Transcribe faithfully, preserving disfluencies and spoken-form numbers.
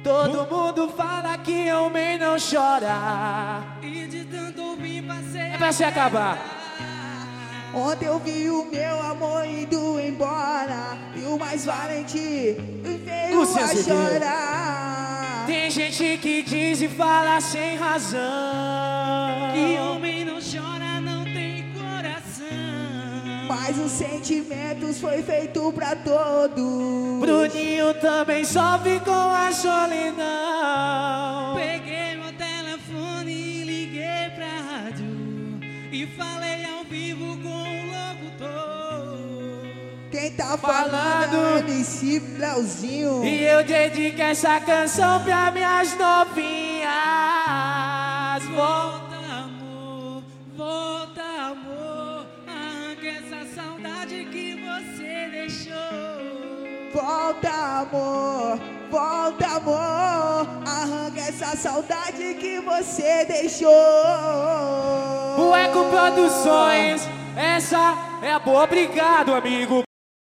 Todo mundo fala que homem não chora. E de tanto ouvir passei É pra se acabar. Ontem eu vi o meu amor indo embora e o mais valente veio Lúcia a Cedeiro. chorar. Tem gente que diz e fala sem razão que homem não chora, não tem coração. Mas os sentimentos foi feito pra todos. Bruninho também sofre com a solidão. Peguei meu telefone e liguei pra rádio e falei ao vivo com o locutor. Quem tá Falando. falando é o M C Leozinho. E eu dedico essa canção pra minhas novinhas. Volta, amor, volta, amor, arranca essa saudade que você deixou. Volta, amor, volta, amor, arranca essa saudade que você deixou. O Eco Produções, essa é a boa. Obrigado, amigo.